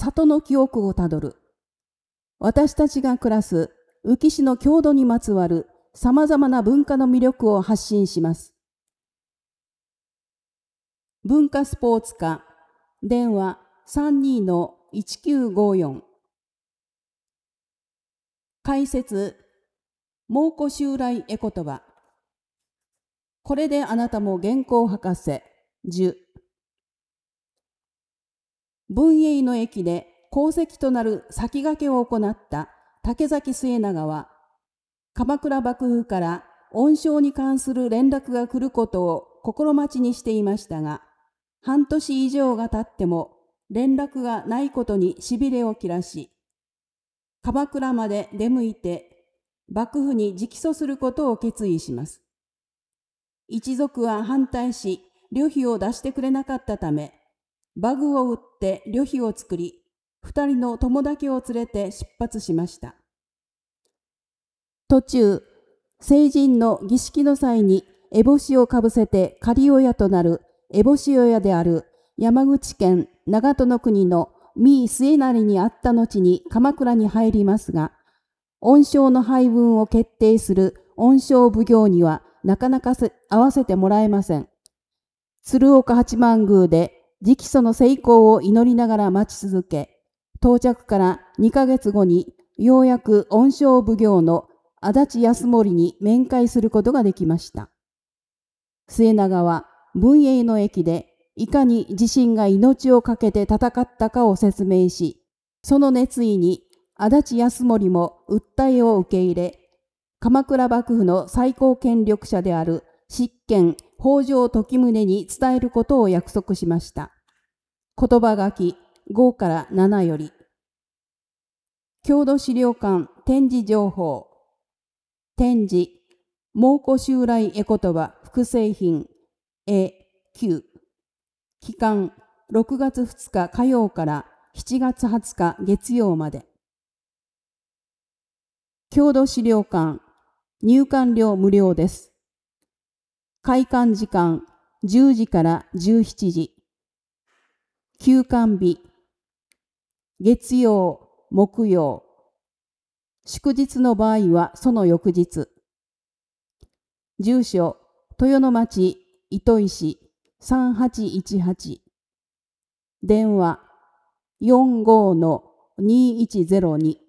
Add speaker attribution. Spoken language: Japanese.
Speaker 1: 里の記憶をたどる。私たちが暮らす宇城市の郷土にまつわるさまざまな文化の魅力を発信します。文化スポーツ課、電話 32-1954。解説、蒙古襲来絵言葉。これであなたも原稿博士、10。文永の役で功績となる先駆けを行った竹崎末長は、鎌倉幕府から恩賞に関する連絡が来ることを心待ちにしていましたが、半年以上が経っても連絡がないことにしびれを切らし、鎌倉まで出向いて幕府に直訴することを決意します。一族は反対し、旅費を出してくれなかったため、馬具を売って旅費を作り、2人の友だけを連れて出発しました。途中、成人の儀式の際に烏帽子をかぶせて仮親となる烏帽子親である山口県長門国の三井末成に会った後に鎌倉に入りますが、恩賞の配分を決定する恩賞奉行にはなかなか合わせてもらえません。鶴岡八幡宮で直訴の成功を祈りながら待ち続け、到着から2ヶ月後にようやく恩賞奉行の足立康盛に面会することができました。末長は文永の役でいかに自身が命を懸けて戦ったかを説明し、その熱意に足立康盛も訴えを受け入れ、鎌倉幕府の最高権力者である執権北条時宗に伝えることを約束しました。言葉書き5から7より。郷土資料館展示情報。展示、蒙古襲来絵言葉複製品 A9。期間、6月2日火曜から7月20日月曜まで。郷土資料館、入館料無料です。開館時間、10時から17時。休館日、月曜、木曜。祝日の場合はその翌日。住所、豊野町糸井市3818。電話 45-2102